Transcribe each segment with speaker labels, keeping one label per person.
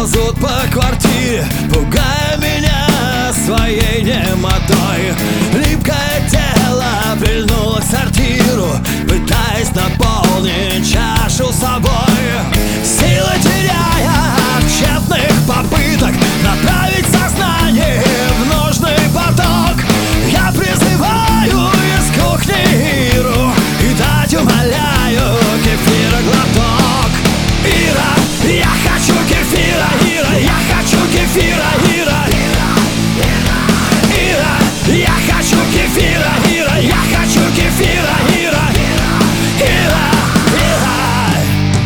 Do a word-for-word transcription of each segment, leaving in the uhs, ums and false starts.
Speaker 1: ползут по квартире, пугая меня своей немотой. Липкое тело прильнуло к сортиру, пытаясь наполнить чашу собой. Силы теряя от тщетных попыток направить сознание в нужный поток, я призываю из кухни Иру и дать умоляю кефира глоток. Ира, я хочу кефира, Ира, я хочу кефира, Ира. Ира, я хочу кефира, Ира, я хочу кефира, Ира. Ира, Ира.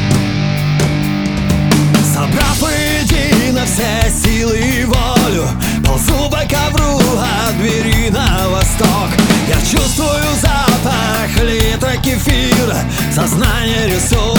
Speaker 1: Собрав воедино все силы и волю, ползу по ковру от двери на восток. Я чувствую запах литра кефира, сознание рисует